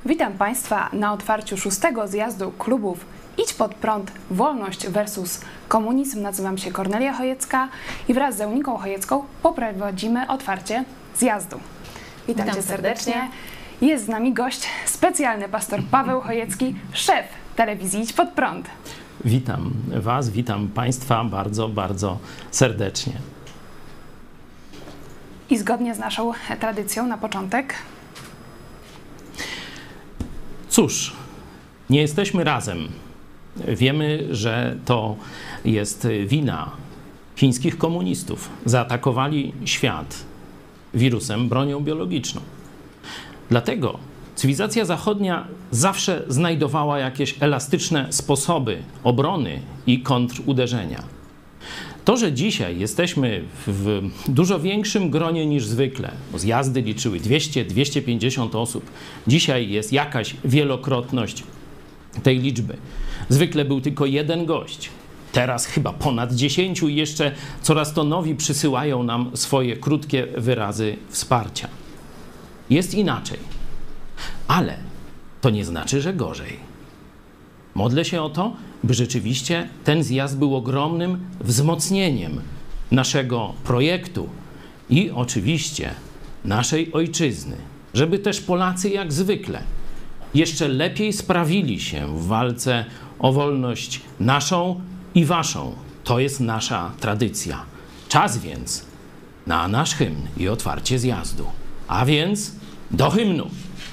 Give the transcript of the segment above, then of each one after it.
Witam Państwa na otwarciu 6. zjazdu klubów Idź Pod Prąd, Wolność versus Komunizm. Nazywam się Kornelia Chojecka i wraz z Euniką Chojecką poprowadzimy otwarcie zjazdu. Witam Cię serdecznie. Jest z nami gość specjalny, pastor Paweł Chojecki, szef telewizji Idź Pod Prąd. Witam Was, witam Państwa bardzo, bardzo serdecznie. I zgodnie z naszą tradycją na początek. Cóż, nie jesteśmy razem. Wiemy, że to jest wina chińskich komunistów. Zaatakowali świat wirusem, bronią biologiczną. Dlatego cywilizacja zachodnia zawsze znajdowała jakieś elastyczne sposoby obrony i kontruderzenia. To, że dzisiaj jesteśmy w dużo większym gronie niż zwykle, bo zjazdy liczyły 200-250 osób, dzisiaj jest jakaś wielokrotność tej liczby. Zwykle był tylko jeden gość, teraz chyba ponad 10 i jeszcze coraz to nowi przysyłają nam swoje krótkie wyrazy wsparcia. Jest inaczej, ale to nie znaczy, że gorzej. Modlę się o to, by rzeczywiście ten zjazd był ogromnym wzmocnieniem naszego projektu i oczywiście naszej ojczyzny, żeby też Polacy jak zwykle jeszcze lepiej sprawili się w walce o wolność naszą i waszą. To jest nasza tradycja. Czas więc na nasz hymn i otwarcie zjazdu. A więc do hymnu.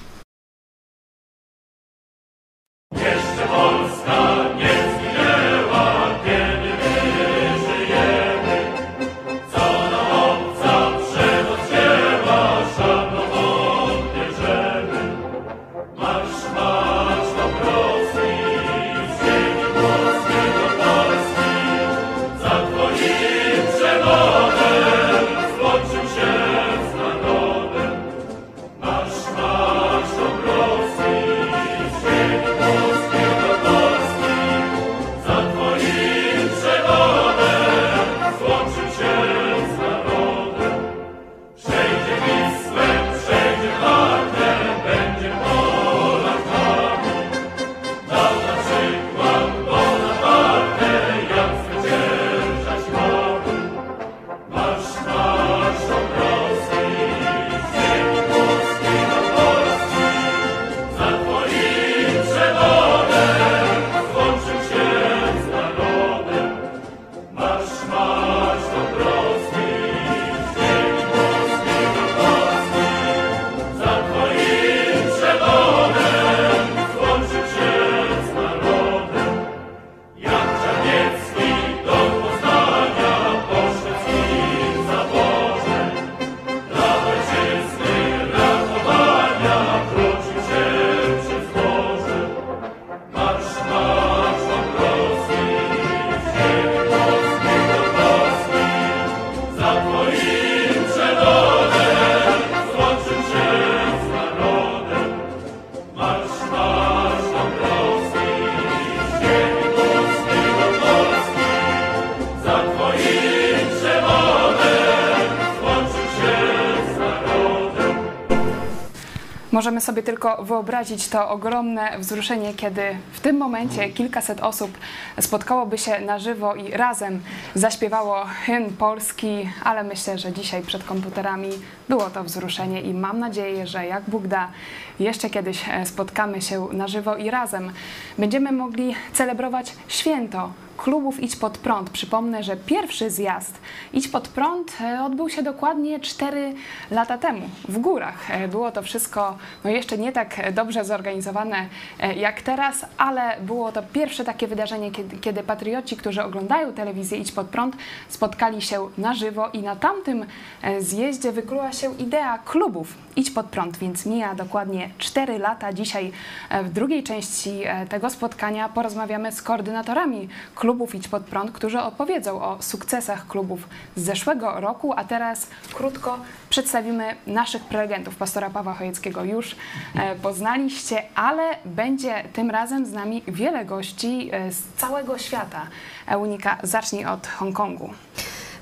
Jeszcze Polska nie zginęła, kiedy my żyjemy. Co nam obca przemoc wzięła, szanował bierzemy. Marsz, marsz do Polski, z ziemi włoskiej do Polski. Za twoim przewodem złączył się z narodem. Marsz, marsz do Polski, z ziemi włoskiej do Polski. Za twoim przewodem złączył się z narodem. Przejdzie Wisłem, przejdzie Wartę, będzie Polakami. Dał na przykład Bonaparte, jak zwyciężać mamy. Marsz, marsz do Polski, z ziemi włoskiej do Polski. Za twoim przewodem złączył się z narodem. Marsz, marsz do Polski, z ziemi włoskiej do Polski. Za twoim przewodem złączył się z narodem. Jan Czarniecki do Poznania poszedł z nim w zaborze. Dla ojczyzny ratowania wrócił się przez morze. Marsz, marsz do Polski, z ziemi włoskiej do Polski. Za twoim przewodem złączył się z narodem. Marsz, marsz do Polski, z ziemi włoskiej do Polski. Za twoim przewodem złączył się z narodem. Możemy sobie tylko wyobrazić to ogromne wzruszenie, kiedy w tym momencie kilkaset osób spotkałoby się na żywo i razem zaśpiewało hymn polski, ale myślę, że dzisiaj przed komputerami było to wzruszenie i mam nadzieję, że jak Bóg da, jeszcze kiedyś spotkamy się na żywo i razem będziemy mogli celebrować święto klubów Idź Pod Prąd. Przypomnę, że pierwszy zjazd Idź Pod Prąd odbył się dokładnie 4 lata temu w górach. Było to wszystko jeszcze nie tak dobrze zorganizowane jak teraz, ale było to pierwsze takie wydarzenie, kiedy patrioci, którzy oglądają telewizję Idź Pod Prąd, spotkali się na żywo i na tamtym zjeździe wykluła się idea klubów Idź Pod Prąd, więc mija dokładnie 4 lata. Dzisiaj w drugiej części tego spotkania porozmawiamy z koordynatorami klubów Idź Pod Prąd, którzy opowiedzą o sukcesach klubów z zeszłego roku, a teraz krótko przedstawimy naszych prelegentów. Pastora Pawła Chojeckiego już poznaliście, ale będzie tym razem z nami wiele gości z całego świata. Eunika, zacznij od Hongkongu.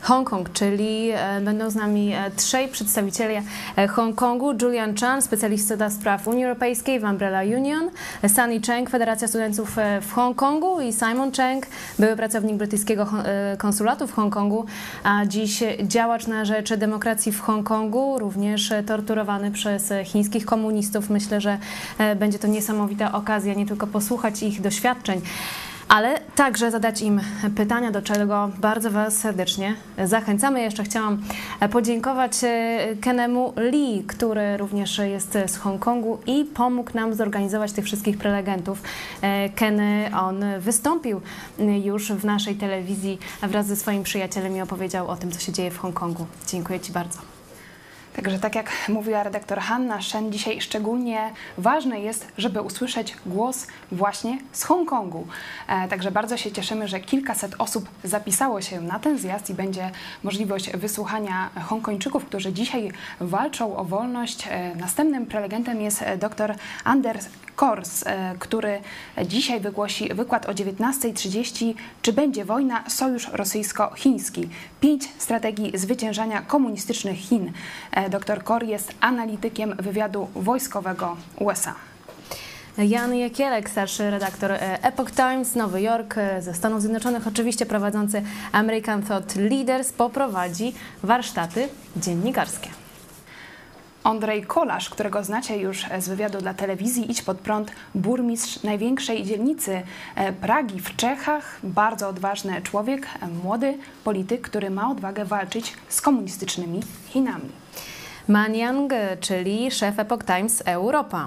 Hongkong, czyli będą z nami trzej przedstawiciele Hongkongu. Julian Chan, specjalista do spraw Unii Europejskiej w Umbrella Union, Sunny Cheng, Federacja Studentów w Hongkongu i Simon Cheng, były pracownik brytyjskiego konsulatu w Hongkongu, a dziś działacz na rzecz demokracji w Hongkongu, również torturowany przez chińskich komunistów. Myślę, że będzie to niesamowita okazja nie tylko posłuchać ich doświadczeń, ale także zadać im pytania, do czego bardzo Was serdecznie zachęcamy. Jeszcze chciałam podziękować Kenemu Lee, który również jest z Hongkongu i pomógł nam zorganizować tych wszystkich prelegentów. Kenny, on wystąpił już w naszej telewizji wraz ze swoim przyjacielem i opowiedział o tym, co się dzieje w Hongkongu. Dziękuję Ci bardzo. Także tak jak mówiła redaktor Hanna Shen, dzisiaj szczególnie ważne jest, żeby usłyszeć głos właśnie z Hongkongu. Także bardzo się cieszymy, że kilkaset osób zapisało się na ten zjazd i będzie możliwość wysłuchania Hongkończyków, którzy dzisiaj walczą o wolność. Następnym prelegentem jest dr Anders Kors, który dzisiaj wygłosi wykład o 19:30. Czy będzie wojna? Sojusz rosyjsko-chiński. 5 strategii zwyciężania komunistycznych Chin. Dr Kor jest analitykiem wywiadu wojskowego USA. Jan Jekielek, starszy redaktor Epoch Times, Nowy Jork, ze Stanów Zjednoczonych, oczywiście prowadzący American Thought Leaders, poprowadzi warsztaty dziennikarskie. Andrzej Kolasz, którego znacie już z wywiadu dla telewizji Idź Pod Prąd, burmistrz największej dzielnicy Pragi w Czechach, bardzo odważny człowiek, młody polityk, który ma odwagę walczyć z komunistycznymi Chinami. Man Yang, czyli szef Epoch Times Europa.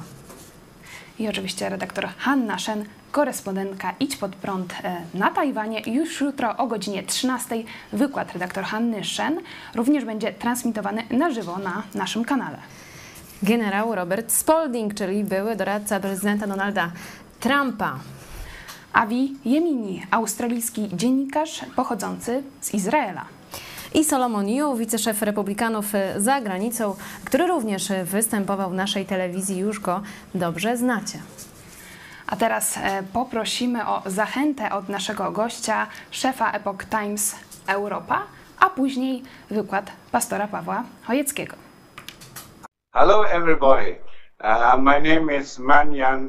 I oczywiście redaktor Hanna Shen, korespondentka Idź Pod Prąd na Tajwanie. Już jutro o godzinie 13 wykład redaktor Hanny Shen również będzie transmitowany na żywo na naszym kanale. Generał Robert Spalding, czyli były doradca prezydenta Donalda Trumpa. Avi Yemini, australijski dziennikarz pochodzący z Izraela. I Solomon Yu, wiceszef Republikanów za granicą, który również występował w naszej telewizji, już go dobrze znacie. A teraz poprosimy o zachętę od naszego gościa, szefa Epoch Times Europa, a później wykład pastora Pawła Chojeckiego. Hello everybody, my name is Man Yan.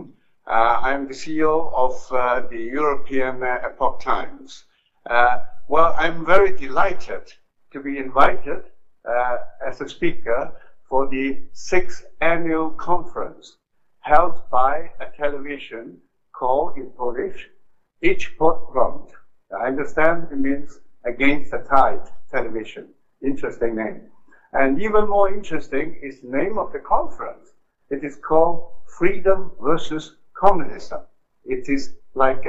I'm the CEO of the European Epoch Times. Well, I'm very delighted to be invited as a speaker for the 6th annual conference held by a television called in Polish Idź Pod Prąd. I understand it means Against the Tide television. Interesting name. And even more interesting is the name of the conference. It is called Freedom versus Communism. It is like,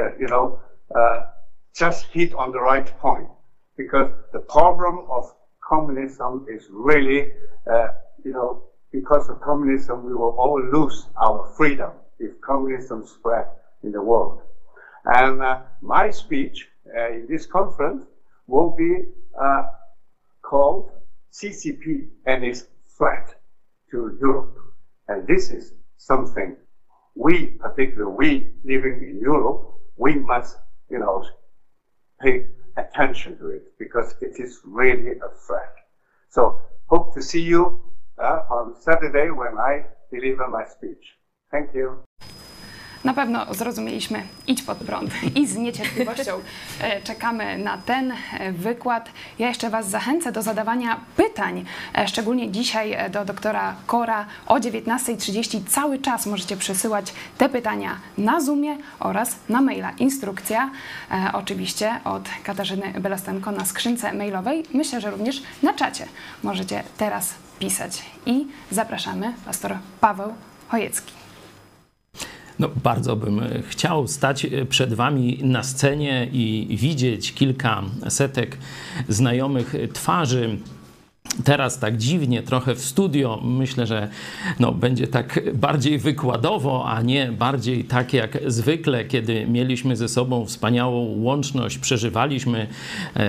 just hit on the right point, because the problem of communism is really, because of communism we will all lose our freedom if communism spread in the world. And my speech in this conference will be called CCP and its threat to Europe. And this is something we, particularly we living in Europe, we must, pay attention to it, because it is really a threat. So hope to see you on Saturday when I deliver my speech. Thank you. Na pewno zrozumieliśmy Idź Pod Prąd i z niecierpliwością czekamy na ten wykład. Ja jeszcze Was zachęcę do zadawania pytań, szczególnie dzisiaj do doktora Kora o 19:30. Cały czas możecie przesyłać te pytania na Zoomie oraz na maila. Instrukcja oczywiście od Katarzyny Belastenko na skrzynce mailowej. Myślę, że również na czacie możecie teraz pisać. I zapraszamy pastor Paweł Chojecki. No, bardzo bym chciał stać przed Wami na scenie i widzieć kilka setek znajomych twarzy. Teraz tak dziwnie, trochę w studio. Myślę, że będzie tak bardziej wykładowo, a nie bardziej tak jak zwykle, kiedy mieliśmy ze sobą wspaniałą łączność, przeżywaliśmy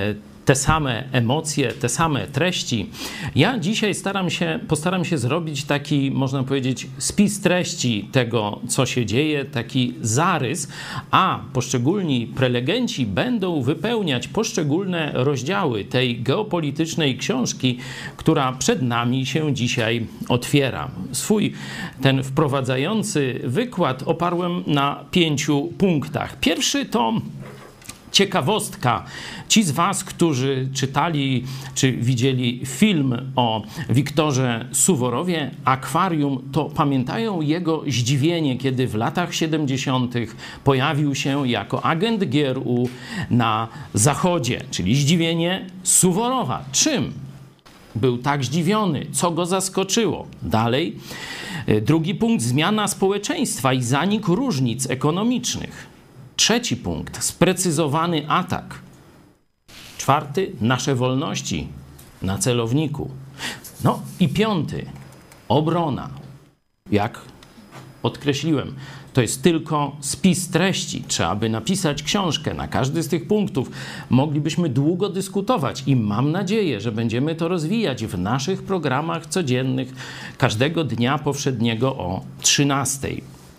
te same emocje, te same treści. Ja dzisiaj postaram się zrobić taki, można powiedzieć, spis treści tego, co się dzieje, taki zarys, a poszczególni prelegenci będą wypełniać poszczególne rozdziały tej geopolitycznej książki, która przed nami się dzisiaj otwiera. Swój ten wprowadzający wykład oparłem na 5 punktach. Pierwszy to ciekawostka. Ci z was, którzy czytali czy widzieli film o Wiktorze Suworowie, Akwarium, to pamiętają jego zdziwienie, kiedy w latach 70. pojawił się jako agent GRU na Zachodzie, czyli zdziwienie Suworowa. Czym był tak zdziwiony? Co go zaskoczyło? Dalej, drugi punkt, zmiana społeczeństwa i zanik różnic ekonomicznych. Trzeci punkt, sprecyzowany atak. Czwarty, nasze wolności na celowniku. No i piąty, obrona. Jak podkreśliłem, to jest tylko spis treści. Trzeba by napisać książkę na każdy z tych punktów. Moglibyśmy długo dyskutować i mam nadzieję, że będziemy to rozwijać w naszych programach codziennych każdego dnia powszedniego o 13:00.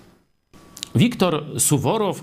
Wiktor Suworow,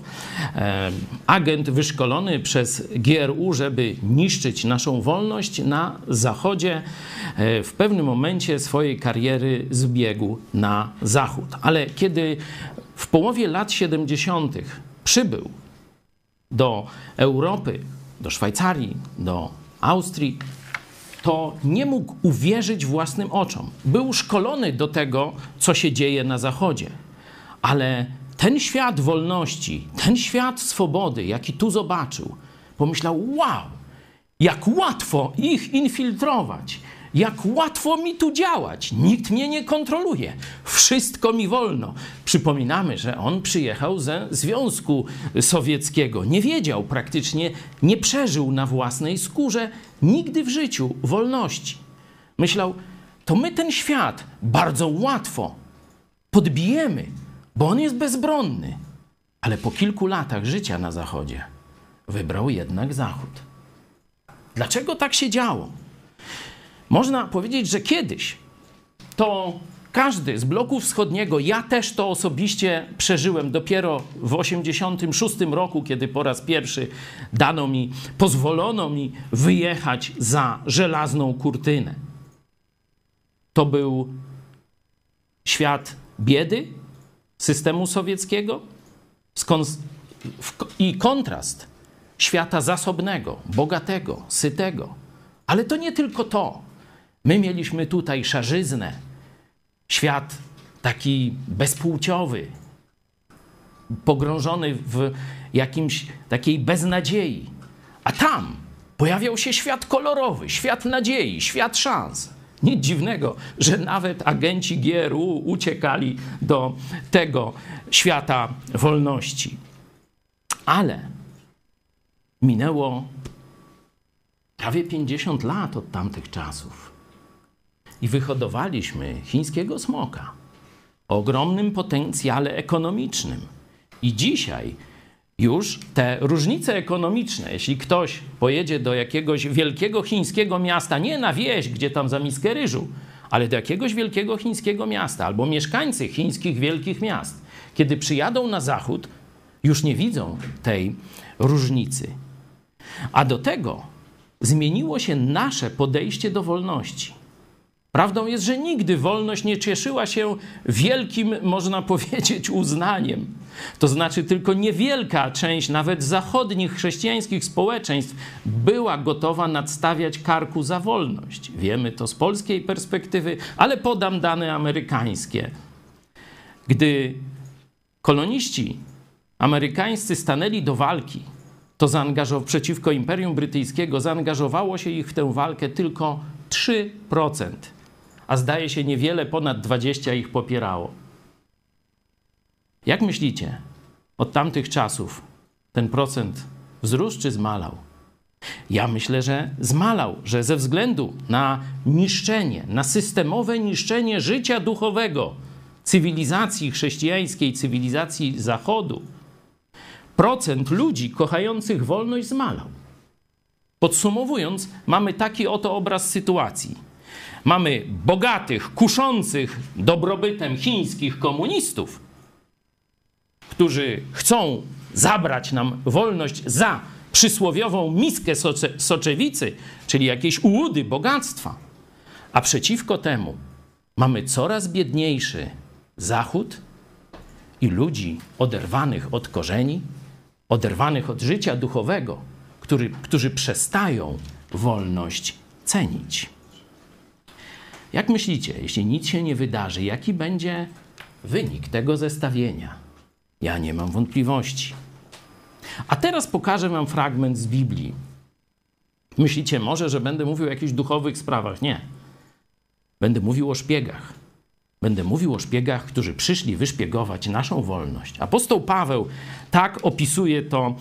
agent wyszkolony przez GRU, żeby niszczyć naszą wolność na Zachodzie, w pewnym momencie swojej kariery zbiegł na Zachód. Ale kiedy w połowie lat 70. przybył do Europy, do Szwajcarii, do Austrii, to nie mógł uwierzyć własnym oczom. Był szkolony do tego, co się dzieje na Zachodzie, ale ten świat wolności, ten świat swobody, jaki tu zobaczył, pomyślał, wow, jak łatwo ich infiltrować, jak łatwo mi tu działać, nikt mnie nie kontroluje, wszystko mi wolno. Przypominamy, że on przyjechał ze Związku Sowieckiego, nie wiedział praktycznie, nie przeżył na własnej skórze nigdy w życiu wolności. Myślał, to my ten świat bardzo łatwo podbijemy, bo on jest bezbronny. Ale po kilku latach życia na Zachodzie wybrał jednak Zachód. Dlaczego tak się działo? Można powiedzieć, że kiedyś to każdy z bloku wschodniego, ja też to osobiście przeżyłem dopiero w 1986 roku, kiedy po raz pierwszy pozwolono mi wyjechać za żelazną kurtynę. To był świat biedy, systemu sowieckiego i kontrast świata zasobnego, bogatego, sytego. Ale to nie tylko to. My mieliśmy tutaj szarzyznę, świat taki bezpłciowy, pogrążony w jakimś takiej beznadziei. A tam pojawiał się świat kolorowy, świat nadziei, świat szans. Nic dziwnego, że nawet agenci GRU uciekali do tego świata wolności. Ale minęło prawie 50 lat od tamtych czasów i wyhodowaliśmy chińskiego smoka o ogromnym potencjale ekonomicznym. I dzisiaj już te różnice ekonomiczne, jeśli ktoś pojedzie do jakiegoś wielkiego chińskiego miasta, nie na wieś, gdzie tam za miskę ryżu, ale do jakiegoś wielkiego chińskiego miasta, albo mieszkańcy chińskich wielkich miast, kiedy przyjadą na Zachód, już nie widzą tej różnicy. A do tego zmieniło się nasze podejście do wolności. Prawdą jest, że nigdy wolność nie cieszyła się wielkim, można powiedzieć, uznaniem. To znaczy tylko niewielka część nawet zachodnich chrześcijańskich społeczeństw była gotowa nadstawiać karku za wolność. Wiemy to z polskiej perspektywy, ale podam dane amerykańskie. Gdy koloniści amerykańscy stanęli do walki, to przeciwko Imperium Brytyjskiego zaangażowało się ich w tę walkę tylko 3%. A zdaje się niewiele ponad 20% ich popierało. Jak myślicie, od tamtych czasów ten procent wzrósł czy zmalał? Ja myślę, że zmalał, że ze względu na niszczenie, na systemowe niszczenie życia duchowego, cywilizacji chrześcijańskiej, cywilizacji Zachodu, procent ludzi kochających wolność zmalał. Podsumowując, mamy taki oto obraz sytuacji. Mamy bogatych, kuszących dobrobytem chińskich komunistów, którzy chcą zabrać nam wolność za przysłowiową miskę soczewicy, czyli jakieś ułudy bogactwa. A przeciwko temu mamy coraz biedniejszy Zachód i ludzi oderwanych od korzeni, oderwanych od życia duchowego, którzy przestają wolność cenić. Jak myślicie, jeśli nic się nie wydarzy, jaki będzie wynik tego zestawienia? Ja nie mam wątpliwości. A teraz pokażę wam fragment z Biblii. Myślicie może, że będę mówił o jakichś duchowych sprawach? Nie. Będę mówił o szpiegach. Będę mówił o szpiegach, którzy przyszli wyszpiegować naszą wolność. Apostoł Paweł tak opisuje to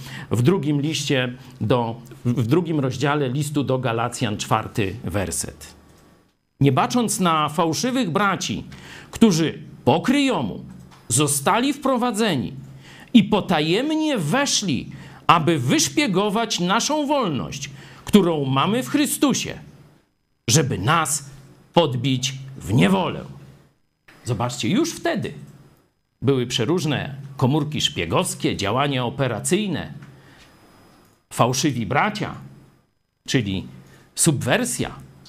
w drugim rozdziale listu do Galacjan, 4 werset. Nie bacząc na fałszywych braci, którzy po kryjomu zostali wprowadzeni i potajemnie weszli, aby wyszpiegować naszą wolność, którą mamy w Chrystusie, żeby nas podbić w niewolę. Zobaczcie, już wtedy były przeróżne komórki szpiegowskie, działania operacyjne, fałszywi bracia, czyli subwersja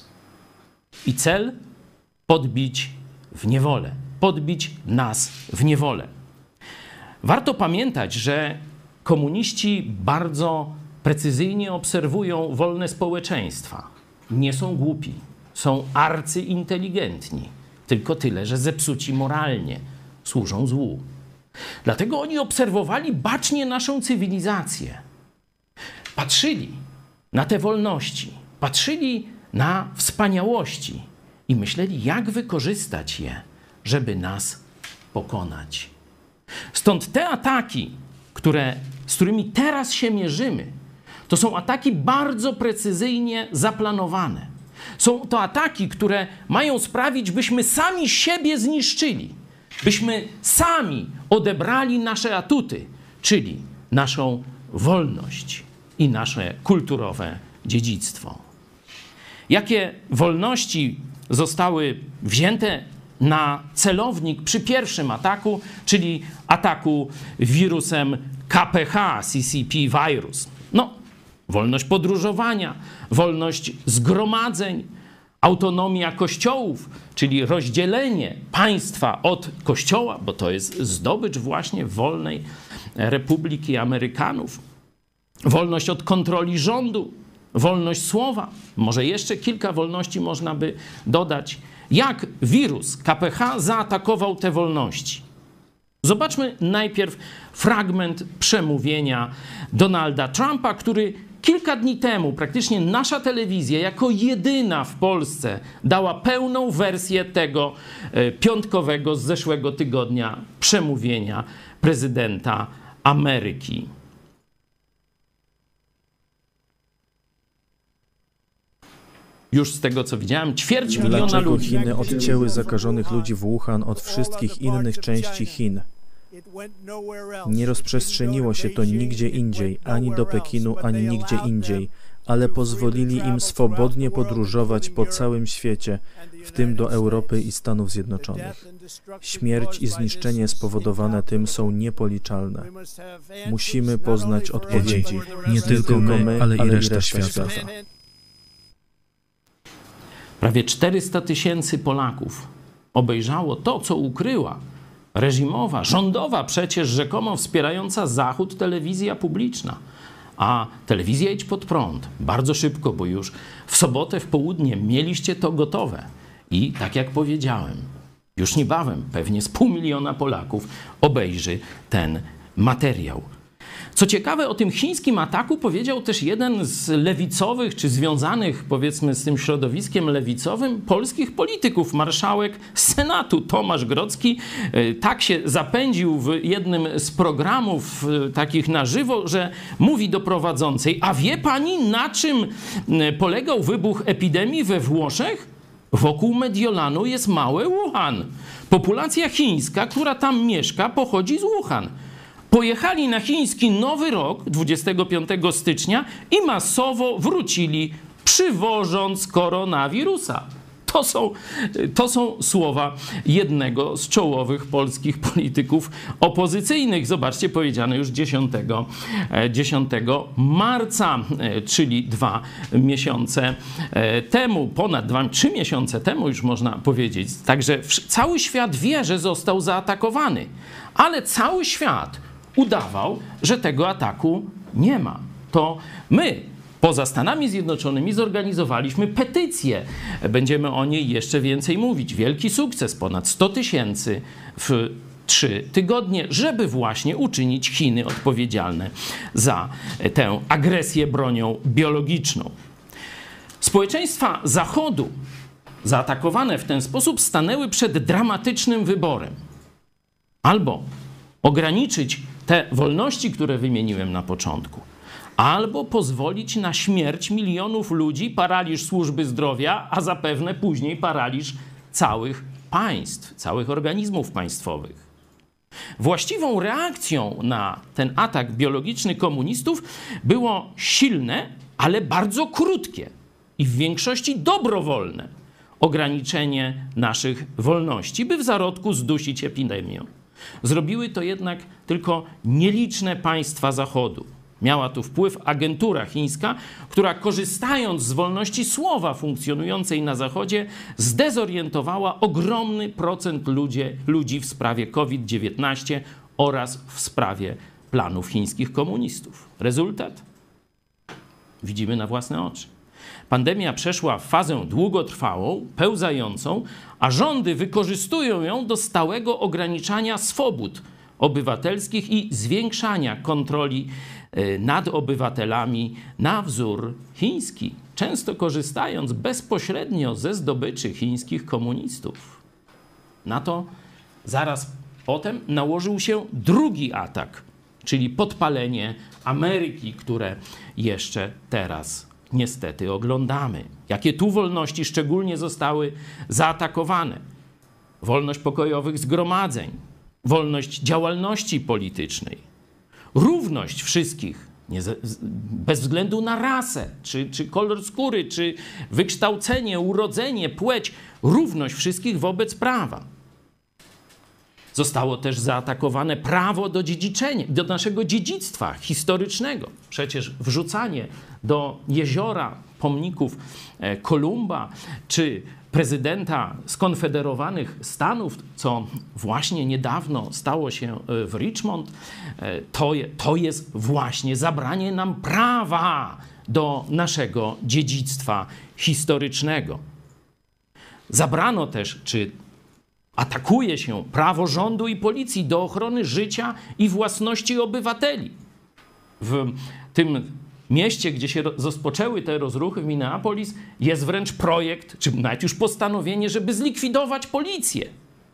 i cel podbić w niewolę, podbić nas w niewolę. Warto pamiętać, że komuniści bardzo precyzyjnie obserwują wolne społeczeństwa. Nie są głupi, są arcyinteligentni. Tylko tyle, że zepsuci moralnie, służą złu. Dlatego oni obserwowali bacznie naszą cywilizację. Patrzyli na te wolności, patrzyli na wspaniałości i myśleli, jak wykorzystać je, żeby nas pokonać. Stąd te ataki, z którymi teraz się mierzymy, to są ataki bardzo precyzyjnie zaplanowane. Są to ataki, które mają sprawić, byśmy sami siebie zniszczyli, byśmy sami odebrali nasze atuty, czyli naszą wolność i nasze kulturowe dziedzictwo. Jakie wolności zostały wzięte na celownik przy pierwszym ataku, czyli ataku wirusem KPH, CCP virus? No, wolność podróżowania, wolność zgromadzeń, autonomia kościołów, czyli rozdzielenie państwa od kościoła, bo to jest zdobycz właśnie wolnej Republiki Amerykanów. Wolność od kontroli rządu, wolność słowa. Może jeszcze kilka wolności można by dodać. Jak wirus KPH zaatakował te wolności? Zobaczmy najpierw fragment przemówienia Donalda Trumpa, który kilka dni temu praktycznie nasza telewizja jako jedyna w Polsce dała pełną wersję tego piątkowego z zeszłego tygodnia przemówienia prezydenta Ameryki. Już z tego, co widziałem, 250 000 Dlaczego ludzi. Chiny odcięły zakażonych ludzi w Wuhan od wszystkich innych części Chin? Nie rozprzestrzeniło się to nigdzie indziej, ani do Pekinu, ani nigdzie indziej, ale pozwolili im swobodnie podróżować po całym świecie, w tym do Europy i Stanów Zjednoczonych. Śmierć i zniszczenie spowodowane tym są niepoliczalne. Musimy poznać odpowiedzi. Nie tylko my, ale i reszta świata. Prawie 400 000 Polaków obejrzało to, co ukryła reżimowa, rządowa przecież rzekomo wspierająca Zachód telewizja publiczna. A telewizja Idź Pod Prąd bardzo szybko, bo już w sobotę w południe mieliście to gotowe. I tak jak powiedziałem, już niebawem pewnie z 500 000 Polaków obejrzy ten materiał. Co ciekawe, o tym chińskim ataku powiedział też jeden z lewicowych, czy związanych powiedzmy z tym środowiskiem lewicowym polskich polityków, marszałek Senatu Tomasz Grodzki. Tak się zapędził w jednym z programów takich na żywo, że mówi do prowadzącej: a wie pani, na czym polegał wybuch epidemii we Włoszech? Wokół Mediolanu jest małe Wuhan. Populacja chińska, która tam mieszka, pochodzi z Wuhan. pojechali na chiński Nowy Rok 25 stycznia i masowo wrócili, przywożąc koronawirusa. To są słowa jednego z czołowych polskich polityków opozycyjnych. Zobaczcie, powiedziane już 10 marca, czyli 2 miesiące temu, ponad 3 miesiące temu już można powiedzieć. Także cały świat wie, że został zaatakowany, ale cały świat udawał, że tego ataku nie ma. To my, poza Stanami Zjednoczonymi, zorganizowaliśmy petycję. Będziemy o niej jeszcze więcej mówić. Wielki sukces, ponad 100 000 w 3 tygodnie, żeby właśnie uczynić Chiny odpowiedzialne za tę agresję bronią biologiczną. Społeczeństwa Zachodu, zaatakowane w ten sposób, stanęły przed dramatycznym wyborem. Albo ograniczyć te wolności, które wymieniłem na początku, albo pozwolić na śmierć milionów ludzi, paraliż służby zdrowia, a zapewne później paraliż całych państw, całych organizmów państwowych. Właściwą reakcją na ten atak biologiczny komunistów było silne, ale bardzo krótkie i w większości dobrowolne ograniczenie naszych wolności, by w zarodku zdusić epidemię. Zrobiły to jednak tylko nieliczne państwa Zachodu. Miała tu wpływ agentura chińska, która korzystając z wolności słowa funkcjonującej na Zachodzie, zdezorientowała ogromny procent ludzi w sprawie COVID-19 oraz w sprawie planów chińskich komunistów. Rezultat? Widzimy na własne oczy. Pandemia przeszła w fazę długotrwałą, pełzającą, a rządy wykorzystują ją do stałego ograniczania swobód obywatelskich i zwiększania kontroli nad obywatelami na wzór chiński, często korzystając bezpośrednio ze zdobyczy chińskich komunistów. Na to zaraz potem nałożył się drugi atak, czyli podpalenie Ameryki, które jeszcze teraz niestety oglądamy. Jakie tu wolności szczególnie zostały zaatakowane? Wolność pokojowych zgromadzeń, wolność działalności politycznej, równość wszystkich, bez względu na rasę, czy kolor skóry, czy wykształcenie, urodzenie, płeć, równość wszystkich wobec prawa. Zostało też zaatakowane prawo do dziedziczenia, do naszego dziedzictwa historycznego. Przecież wrzucanie do jeziora pomników Kolumba czy prezydenta skonfederowanych Stanów, co właśnie niedawno stało się w Richmond, to jest właśnie zabranie nam prawa do naszego dziedzictwa historycznego. Zabrano też, czy atakuje się prawo rządu i policji do ochrony życia i własności obywateli. W tym mieście, gdzie się rozpoczęły te rozruchy w Minneapolis, jest wręcz projekt, czy nawet już postanowienie, żeby zlikwidować policję.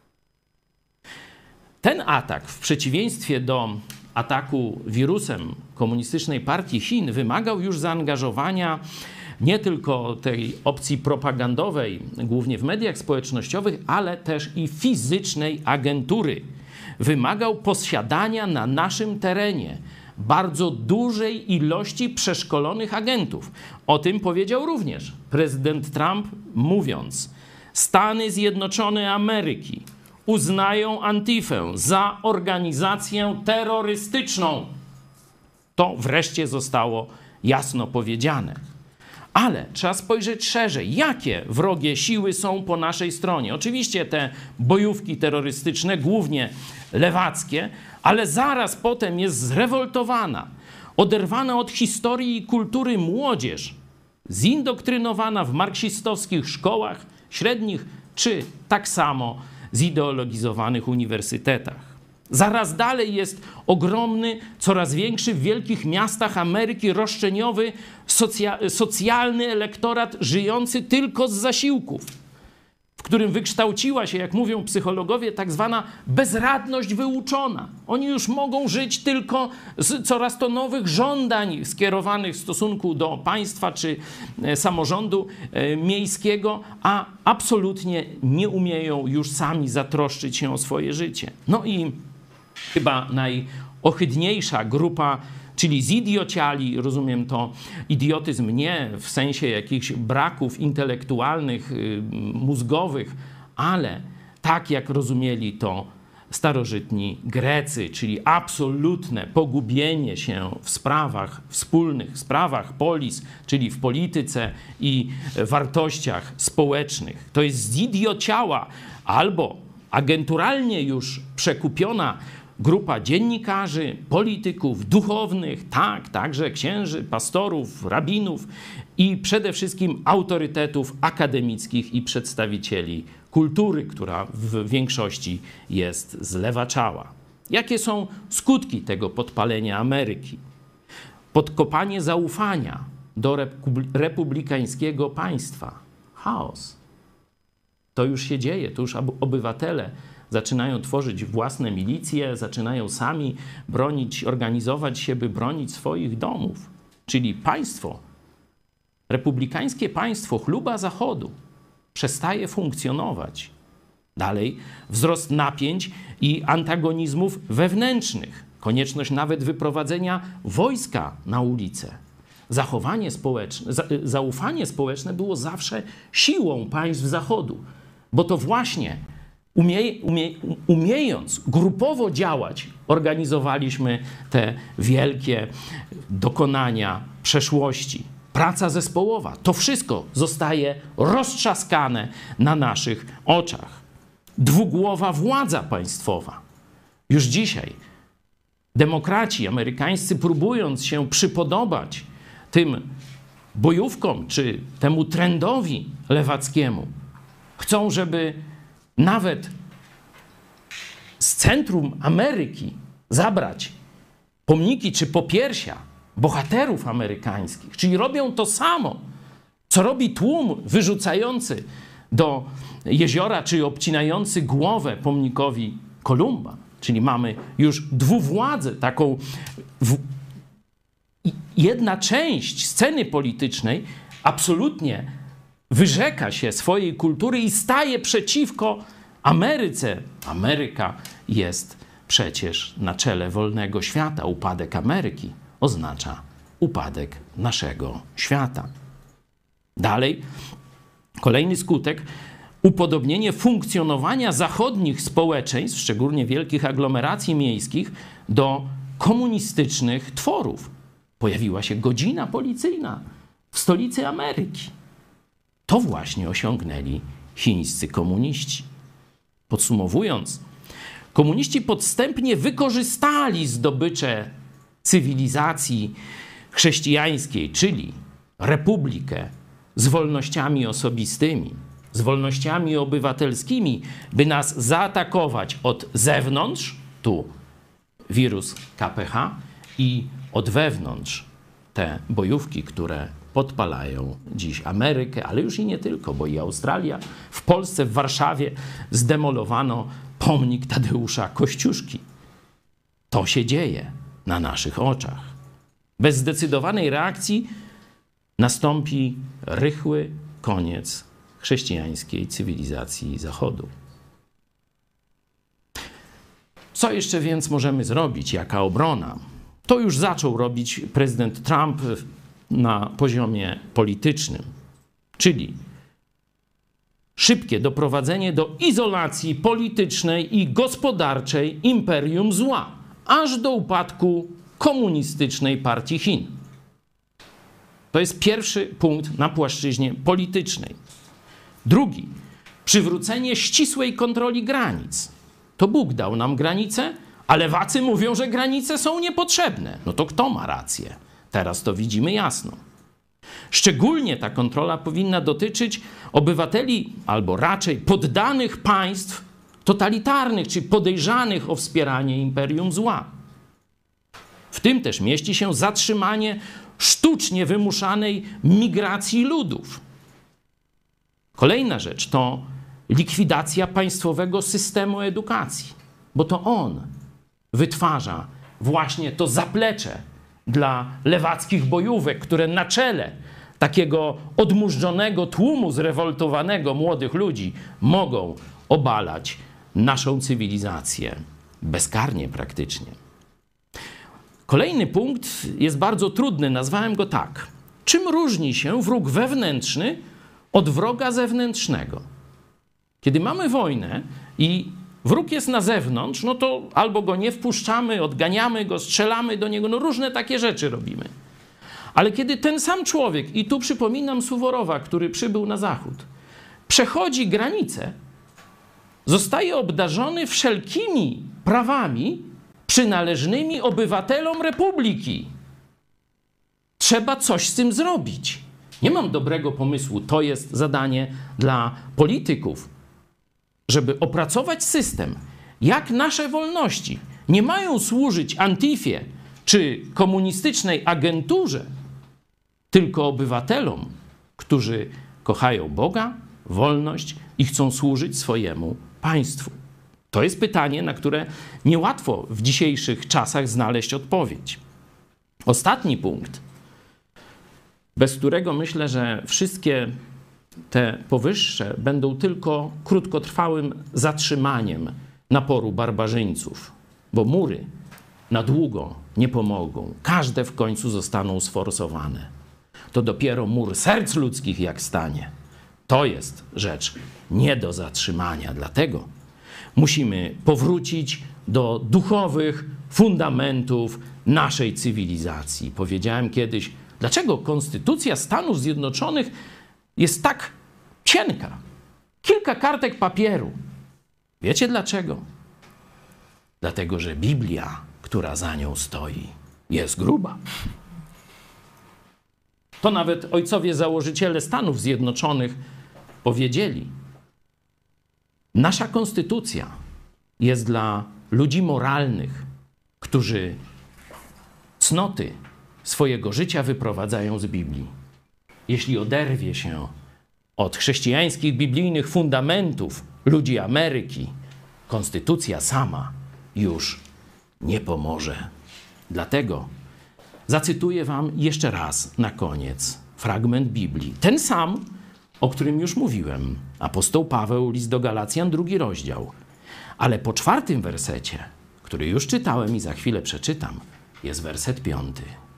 Ten atak, w przeciwieństwie do ataku wirusem Komunistycznej Partii Chin, wymagał już zaangażowania nie tylko tej opcji propagandowej, głównie w mediach społecznościowych, ale też i fizycznej agentury. Wymagał posiadania na naszym terenie bardzo dużej ilości przeszkolonych agentów. O tym powiedział również prezydent Trump, mówiąc: Stany Zjednoczone Ameryki uznają Antifę za organizację terrorystyczną. To wreszcie zostało jasno powiedziane. Ale trzeba spojrzeć szerzej, jakie wrogie siły są po naszej stronie. Oczywiście te bojówki terrorystyczne, głównie lewackie, ale zaraz potem jest zrewoltowana, oderwana od historii i kultury młodzież, zindoktrynowana w marksistowskich szkołach średnich, czy tak samo zideologizowanych uniwersytetach. Zaraz dalej jest ogromny, coraz większy w wielkich miastach Ameryki roszczeniowy, socjalny elektorat żyjący tylko z zasiłków, w którym wykształciła się, jak mówią psychologowie, tak zwana bezradność wyuczona. Oni już mogą żyć tylko z coraz to nowych żądań skierowanych w stosunku do państwa czy samorządu miejskiego, a absolutnie nie umieją już sami zatroszczyć się o swoje życie. No i chyba najohydniejsza grupa, czyli zidiociali, rozumiem to idiotyzm nie w sensie jakichś braków intelektualnych, mózgowych, ale tak jak rozumieli to starożytni Grecy, czyli absolutne pogubienie się w sprawach wspólnych, w sprawach polis, czyli w polityce i wartościach społecznych. To jest zidiociała albo agenturalnie już przekupiona grupa dziennikarzy, polityków, duchownych, tak, także księży, pastorów, rabinów i przede wszystkim autorytetów akademickich i przedstawicieli kultury, która w większości jest zlewaczała. Jakie są skutki tego podpalenia Ameryki? Podkopanie zaufania do republikańskiego państwa. Chaos. To już się dzieje, to już obywatele zaczynają tworzyć własne milicje, zaczynają sami bronić, organizować się, by bronić swoich domów. Czyli państwo, republikańskie państwo, chluba Zachodu, przestaje funkcjonować. Dalej wzrost napięć i antagonizmów wewnętrznych. Konieczność nawet wyprowadzenia wojska na ulicę. Zaufanie społeczne było zawsze siłą państw Zachodu, bo to właśnie umiejąc grupowo działać, organizowaliśmy te wielkie dokonania przeszłości. Praca zespołowa, to wszystko zostaje roztrzaskane na naszych oczach. Dwugłowa władza państwowa. Już dzisiaj demokraci amerykańscy, próbując się przypodobać tym bojówkom czy temu trendowi lewackiemu, chcą, żeby nawet z centrum Ameryki zabrać pomniki czy popiersia bohaterów amerykańskich. Czyli robią to samo, co robi tłum wyrzucający do jeziora, czy obcinający głowę pomnikowi Kolumba. Czyli mamy już dwuwładzę, taką jedna część sceny politycznej absolutnie wyrzeka się swojej kultury i staje przeciwko Ameryce. Ameryka jest przecież na czele wolnego świata. Upadek Ameryki oznacza upadek naszego świata. Dalej, kolejny skutek, upodobnienie funkcjonowania zachodnich społeczeństw, szczególnie wielkich aglomeracji miejskich, do komunistycznych tworów. Pojawiła się godzina policyjna w stolicy Ameryki. To właśnie osiągnęli chińscy komuniści. Podsumowując, komuniści podstępnie wykorzystali zdobycze cywilizacji chrześcijańskiej, czyli republikę z wolnościami osobistymi, z wolnościami obywatelskimi, by nas zaatakować od zewnątrz, tu wirus KPH, i od wewnątrz te bojówki, które podpalają dziś Amerykę, ale już i nie tylko, bo i Australia. W Polsce, w Warszawie zdemolowano pomnik Tadeusza Kościuszki. To się dzieje na naszych oczach. Bez zdecydowanej reakcji nastąpi rychły koniec chrześcijańskiej cywilizacji Zachodu. Co jeszcze więc możemy zrobić? Jaka obrona? To już zaczął robić prezydent Trump na poziomie politycznym, czyli szybkie doprowadzenie do izolacji politycznej i gospodarczej imperium zła, aż do upadku komunistycznej partii Chin. To jest pierwszy punkt na płaszczyźnie politycznej. Drugi, przywrócenie ścisłej kontroli granic. To Bóg dał nam granice, a lewacy mówią, że granice są niepotrzebne. No to kto ma rację? Teraz to widzimy jasno. Szczególnie ta kontrola powinna dotyczyć obywateli, albo raczej poddanych państw totalitarnych, czy podejrzanych o wspieranie imperium zła. W tym też mieści się zatrzymanie sztucznie wymuszanej migracji ludów. Kolejna rzecz to likwidacja państwowego systemu edukacji, bo to on wytwarza właśnie to zaplecze dla lewackich bojówek, które na czele takiego odmurzczonego tłumu zrewoltowanego młodych ludzi mogą obalać naszą cywilizację bezkarnie praktycznie. Kolejny punkt jest bardzo trudny, nazwałem go tak. Czym różni się wróg wewnętrzny od wroga zewnętrznego? Kiedy mamy wojnę i wróg jest na zewnątrz, no to albo go nie wpuszczamy, odganiamy go, strzelamy do niego, no różne takie rzeczy robimy. Ale kiedy ten sam człowiek, i tu przypominam Suworowa, który przybył na zachód, przechodzi granicę, zostaje obdarzony wszelkimi prawami przynależnymi obywatelom Republiki. Trzeba coś z tym zrobić. Nie mam dobrego pomysłu, to jest zadanie dla polityków, żeby opracować system, jak nasze wolności nie mają służyć Antifie czy komunistycznej agenturze, tylko obywatelom, którzy kochają Boga, wolność i chcą służyć swojemu państwu. To jest pytanie, na które niełatwo w dzisiejszych czasach znaleźć odpowiedź. Ostatni punkt, bez którego myślę, że wszystkie te powyższe będą tylko krótkotrwałym zatrzymaniem naporu barbarzyńców, bo mury na długo nie pomogą. Każde w końcu zostaną sforsowane. To dopiero mur serc ludzkich jak stanie. To jest rzecz nie do zatrzymania. Dlatego musimy powrócić do duchowych fundamentów naszej cywilizacji. Powiedziałem kiedyś, dlaczego Konstytucja Stanów Zjednoczonych jest tak cienka. Kilka kartek papieru. Wiecie dlaczego? Dlatego, że Biblia, która za nią stoi, jest gruba. To nawet ojcowie założyciele Stanów Zjednoczonych powiedzieli. Nasza konstytucja jest dla ludzi moralnych, którzy cnoty swojego życia wyprowadzają z Biblii. Jeśli oderwie się od chrześcijańskich, biblijnych fundamentów ludzi Ameryki, konstytucja sama już nie pomoże. Dlatego zacytuję wam jeszcze raz na koniec fragment Biblii. Ten sam, o którym już mówiłem. Apostoł Paweł, list do Galacjan, 2 rozdział. Ale po 4 wersecie, który już czytałem i za chwilę przeczytam, jest werset 5.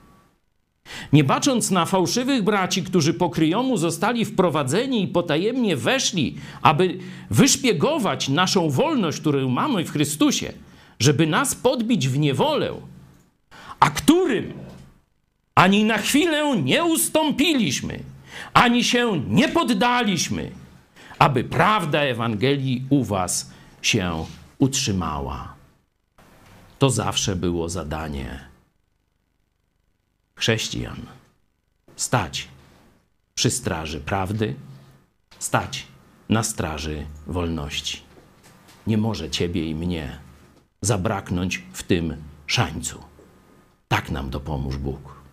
Nie bacząc na fałszywych braci, którzy po kryjomu zostali wprowadzeni i potajemnie weszli, aby wyszpiegować naszą wolność, którą mamy w Chrystusie, żeby nas podbić w niewolę, a którym ani na chwilę nie ustąpiliśmy, ani się nie poddaliśmy, aby prawda Ewangelii u was się utrzymała. To zawsze było zadanie chrześcijan. Stać przy straży prawdy, stać na straży wolności. Nie może ciebie i mnie zabraknąć w tym szańcu. Tak nam dopomóż Bóg.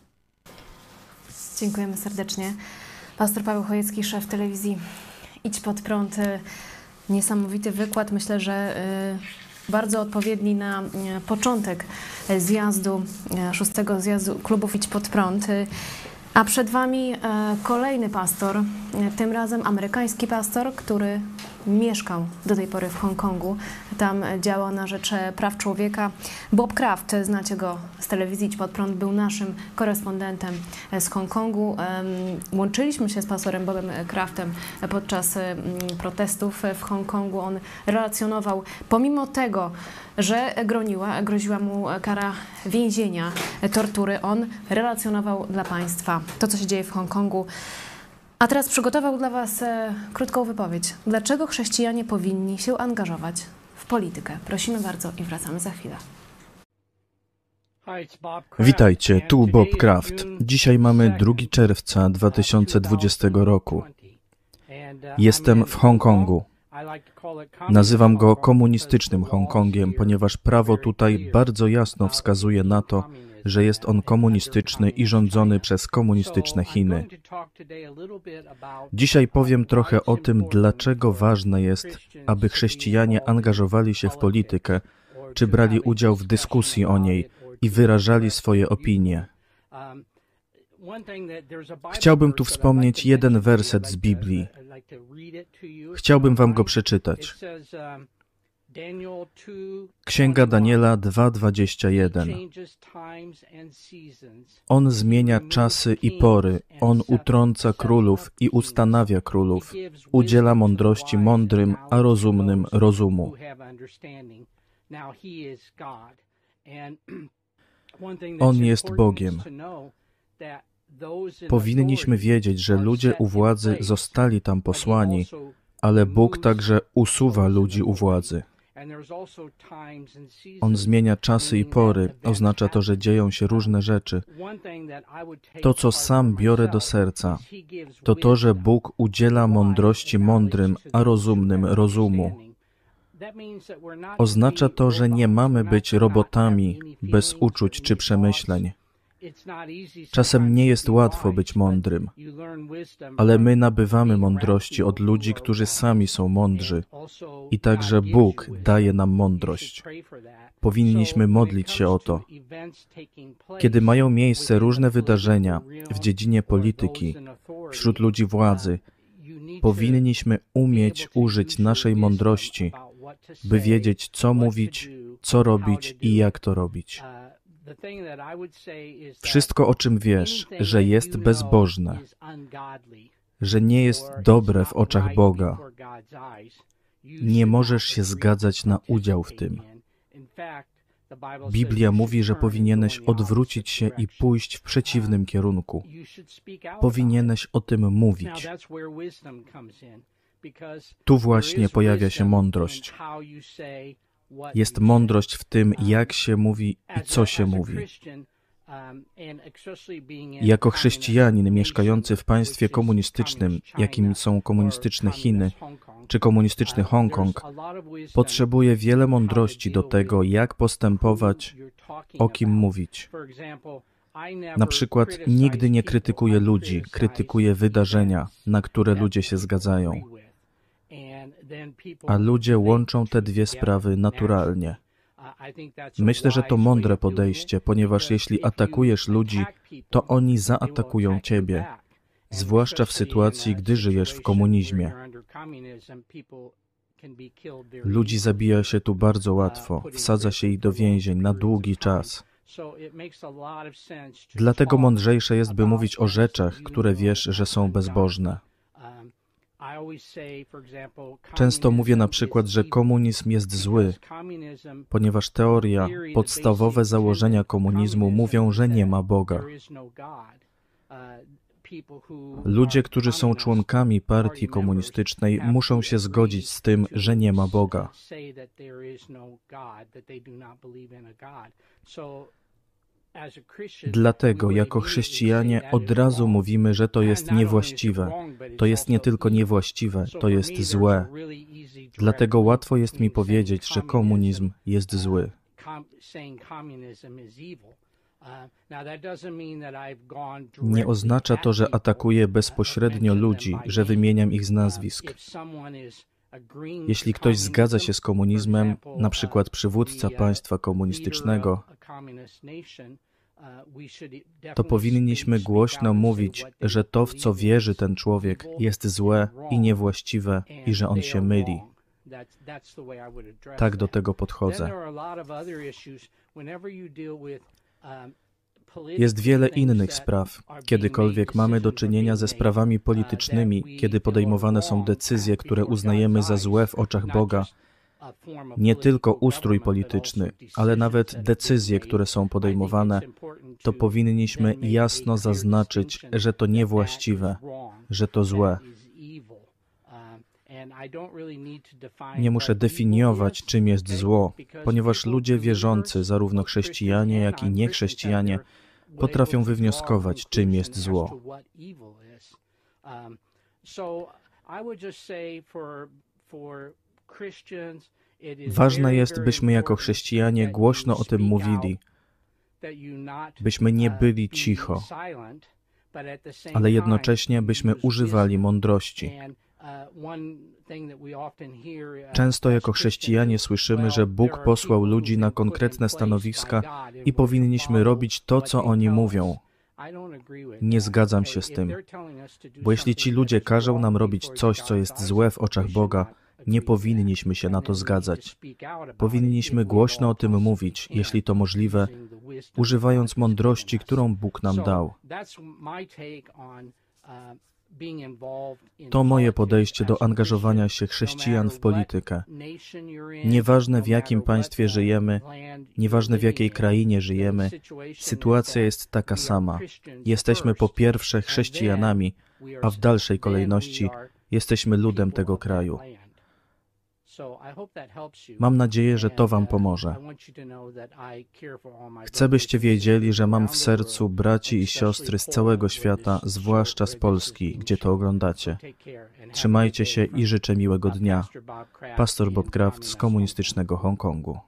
Dziękujemy serdecznie. Pastor Paweł Chojecki, szef telewizji Idź Pod Prąd. Niesamowity wykład. Myślę, że bardzo odpowiedni na początek zjazdu, 6. zjazdu klubów Idź Pod Prąd. A przed wami kolejny pastor, tym razem amerykański pastor, który mieszkał do tej pory w Hongkongu. Tam działał na rzecz praw człowieka. Bob Kraft, znacie go z telewizji Idź Pod Prąd, był naszym korespondentem z Hongkongu. Łączyliśmy się z pastorem Bobem Kraftem podczas protestów w Hongkongu. On relacjonował, pomimo tego, że groziła mu kara więzienia, tortury, on relacjonował dla państwa to, co się dzieje w Hongkongu. A teraz przygotował dla was krótką wypowiedź. Dlaczego chrześcijanie powinni się angażować w politykę? Prosimy bardzo i wracamy za chwilę. Witajcie, tu Bob Kraft. Dzisiaj mamy 2 czerwca 2020 roku. Jestem w Hongkongu. Nazywam go komunistycznym Hongkongiem, ponieważ prawo tutaj bardzo jasno wskazuje na to, że jest on komunistyczny i rządzony przez komunistyczne Chiny. Dzisiaj powiem trochę o tym, dlaczego ważne jest, aby chrześcijanie angażowali się w politykę, czy brali udział w dyskusji o niej i wyrażali swoje opinie. Chciałbym tu wspomnieć jeden werset z Biblii. Chciałbym wam go przeczytać. Księga Daniela 2:21. On zmienia czasy i pory, On utrąca królów i ustanawia królów, udziela mądrości mądrym, a rozumnym rozumu. On jest Bogiem. Powinniśmy wiedzieć, że ludzie u władzy zostali tam posłani, ale Bóg także usuwa ludzi u władzy. On zmienia czasy i pory, oznacza to, że dzieją się różne rzeczy. To, co sam biorę do serca, to to, że Bóg udziela mądrości mądrym, a rozumnym rozumu. Oznacza to, że nie mamy być robotami bez uczuć czy przemyśleń. Czasem nie jest łatwo być mądrym, ale my nabywamy mądrości od ludzi, którzy sami są mądrzy i także Bóg daje nam mądrość. Powinniśmy modlić się o to. Kiedy mają miejsce różne wydarzenia w dziedzinie polityki, wśród ludzi władzy, powinniśmy umieć użyć naszej mądrości, by wiedzieć, co mówić, co robić i jak to robić. Wszystko, o czym wiesz, że jest bezbożne, że nie jest dobre w oczach Boga, nie możesz się zgadzać na udział w tym. Biblia mówi, że powinieneś odwrócić się i pójść w przeciwnym kierunku. Powinieneś o tym mówić. Tu właśnie pojawia się mądrość. Jest mądrość w tym, jak się mówi i co się mówi. Jako chrześcijanin mieszkający w państwie komunistycznym, jakim są komunistyczne Chiny czy komunistyczny Hongkong, potrzebuję wiele mądrości do tego, jak postępować, o kim mówić. Na przykład nigdy nie krytykuję ludzi, krytykuję wydarzenia, na które ludzie się zgadzają. A ludzie łączą te dwie sprawy naturalnie. Myślę, że to mądre podejście, ponieważ jeśli atakujesz ludzi, to oni zaatakują ciebie, zwłaszcza w sytuacji, gdy żyjesz w komunizmie. Ludzi zabija się tu bardzo łatwo, wsadza się ich do więzień na długi czas. Dlatego mądrzejsze jest, by mówić o rzeczach, które wiesz, że są bezbożne. Często mówię na przykład, że komunizm jest zły, ponieważ teoria, podstawowe założenia komunizmu mówią, że nie ma Boga. Ludzie, którzy są członkami partii komunistycznej, muszą się zgodzić z tym, że nie ma Boga. Dlatego jako chrześcijanie od razu mówimy, że to jest niewłaściwe. To jest nie tylko niewłaściwe, to jest złe. Dlatego łatwo jest mi powiedzieć, że komunizm jest zły. Nie oznacza to, że atakuję bezpośrednio ludzi, że wymieniam ich z nazwisk. Jeśli ktoś zgadza się z komunizmem, na przykład przywódca państwa komunistycznego, to powinniśmy głośno mówić, że to, w co wierzy ten człowiek, jest złe i niewłaściwe i że on się myli. Tak do tego podchodzę. Jest wiele innych spraw. Kiedykolwiek mamy do czynienia ze sprawami politycznymi, kiedy podejmowane są decyzje, które uznajemy za złe w oczach Boga, nie tylko ustrój polityczny, ale nawet decyzje, które są podejmowane, to powinniśmy jasno zaznaczyć, że to niewłaściwe, że to złe. Nie muszę definiować, czym jest zło, ponieważ ludzie wierzący, zarówno chrześcijanie, jak i niechrześcijanie, potrafią wywnioskować, czym jest zło. Ważne jest, byśmy jako chrześcijanie głośno o tym mówili, byśmy nie byli cicho, ale jednocześnie byśmy używali mądrości. Często jako chrześcijanie słyszymy, że Bóg posłał ludzi na konkretne stanowiska i powinniśmy robić to, co oni mówią. Nie zgadzam się z tym, bo jeśli ci ludzie każą nam robić coś, co jest złe w oczach Boga, Nie powinniśmy się na to zgadzać. Powinniśmy głośno o tym mówić, jeśli to możliwe, używając mądrości, którą Bóg nam dał. To moje podejście do angażowania się chrześcijan w politykę. Nieważne w jakim państwie żyjemy, nieważne w jakiej krainie żyjemy, sytuacja jest taka sama. Jesteśmy po pierwsze chrześcijanami, a w dalszej kolejności jesteśmy ludem tego kraju. Mam nadzieję, że to Wam pomoże. Chcę, byście wiedzieli, że mam w sercu braci i siostry z całego świata, zwłaszcza z Polski, gdzie to oglądacie. Trzymajcie się i życzę miłego dnia. Pastor Bob Kraft z komunistycznego Hongkongu.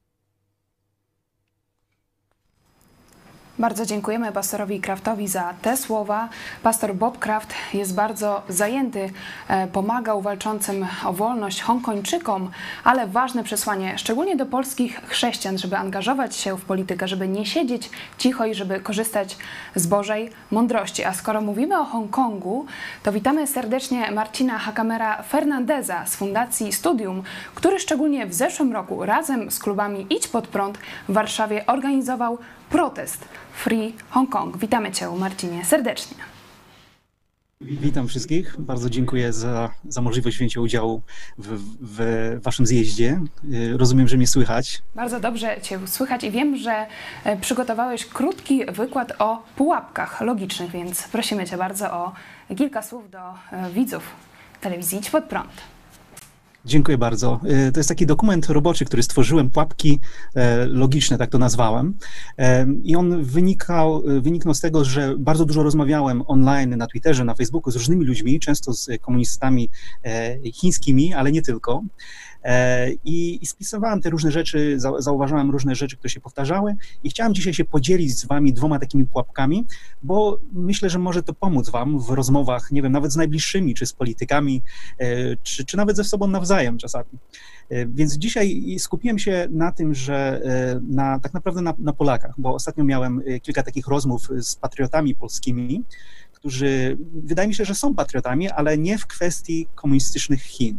Bardzo dziękujemy pastorowi Kraftowi za te słowa. Pastor Bob Kraft jest bardzo zajęty, pomagał walczącym o wolność Hongkończykom, ale ważne przesłanie, szczególnie do polskich chrześcijan, żeby angażować się w politykę, żeby nie siedzieć cicho i żeby korzystać z Bożej mądrości. A skoro mówimy o Hongkongu, to witamy serdecznie Marcina Hakamera Fernandeza z Fundacji Studium, który szczególnie w zeszłym roku razem z klubami Idź Pod Prąd w Warszawie organizował protest Free Hong Kong. Witamy Cię, Marcinie, serdecznie. Witam wszystkich. Bardzo dziękuję za możliwość wzięcia udziału w Waszym zjeździe. Rozumiem, że mnie słychać. Bardzo dobrze Cię słychać i wiem, że przygotowałeś krótki wykład o pułapkach logicznych, więc prosimy Cię bardzo o kilka słów do widzów telewizji Idź Pod Prąd. Dziękuję bardzo. To jest taki dokument roboczy, który stworzyłem, pułapki logiczne, tak to nazwałem. I on wyniknął z tego, że bardzo dużo rozmawiałem online na Twitterze, na Facebooku z różnymi ludźmi, często z komunistami chińskimi, ale nie tylko. I spisywałem te różne rzeczy, zauważałem różne rzeczy, które się powtarzały i chciałem dzisiaj się podzielić z Wami 2 takimi pułapkami, bo myślę, że może to pomóc Wam w rozmowach, nie wiem, nawet z najbliższymi, czy z politykami, czy nawet ze sobą nawzajem czasami. Więc dzisiaj skupiłem się na tym, że tak naprawdę na Polakach, bo ostatnio miałem kilka takich rozmów z patriotami polskimi, którzy wydaje mi się, że są patriotami, ale nie w kwestii komunistycznych Chin.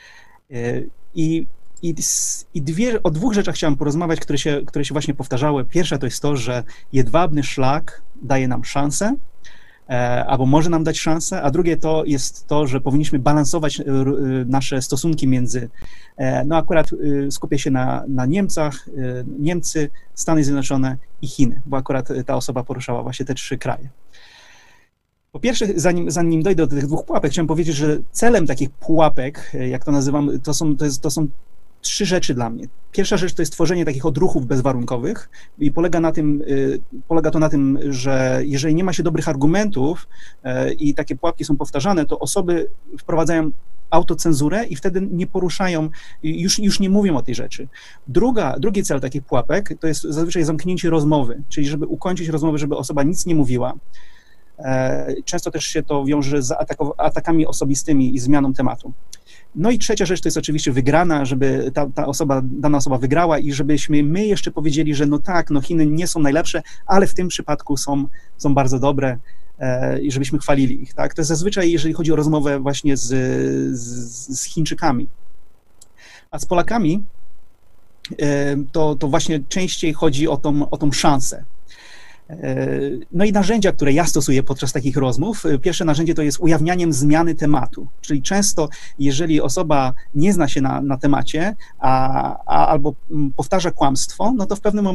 O 2 rzeczach chciałem porozmawiać, które się właśnie powtarzały. Pierwsza to jest to, że jedwabny szlak daje nam szansę, albo może nam dać szansę, a drugie to jest to, że powinniśmy balansować nasze stosunki między, no akurat skupię się na Niemcach, Niemcy, Stany Zjednoczone i Chiny, bo akurat ta osoba poruszała właśnie te 3 kraje. Po pierwsze, zanim dojdę do tych 2 pułapek, chciałem powiedzieć, że celem takich pułapek, jak to nazywam, to są 3 rzeczy dla mnie. Pierwsza rzecz to jest tworzenie takich odruchów bezwarunkowych i polega to na tym, że jeżeli nie ma się dobrych argumentów i takie pułapki są powtarzane, to osoby wprowadzają autocenzurę i wtedy nie poruszają, już nie mówią o tej rzeczy. Drugi cel takich pułapek to jest zazwyczaj zamknięcie rozmowy, czyli żeby ukończyć rozmowę, żeby osoba nic nie mówiła. Często też się to wiąże z atakami osobistymi i zmianą tematu. No i trzecia rzecz to jest oczywiście wygrana, żeby dana osoba wygrała i żebyśmy my jeszcze powiedzieli, że no tak, no Chiny nie są najlepsze, ale w tym przypadku są bardzo dobre i żebyśmy chwalili ich. Tak? To jest zazwyczaj, jeżeli chodzi o rozmowę właśnie z Chińczykami. A z Polakami to właśnie częściej chodzi o tą szansę. No i narzędzia, które ja stosuję podczas takich rozmów, pierwsze narzędzie to jest ujawnianiem zmiany tematu, czyli często jeżeli osoba nie zna się na temacie albo powtarza kłamstwo, no to w pewnym